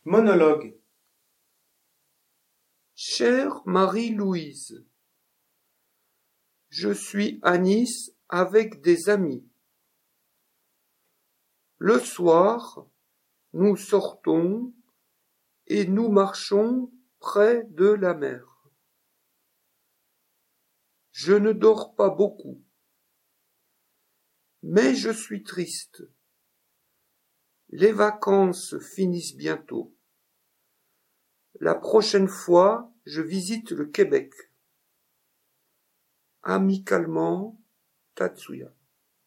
Monologue. Chère Marie-Louise, je suis à Nice avec des amis. Le soir, nous sortons et nous marchons près de la mer. Je ne dors pas beaucoup, mais je suis triste. Les vacances finissent bientôt. La prochaine fois, je visite le Québec. Amicalement, Tatsuya.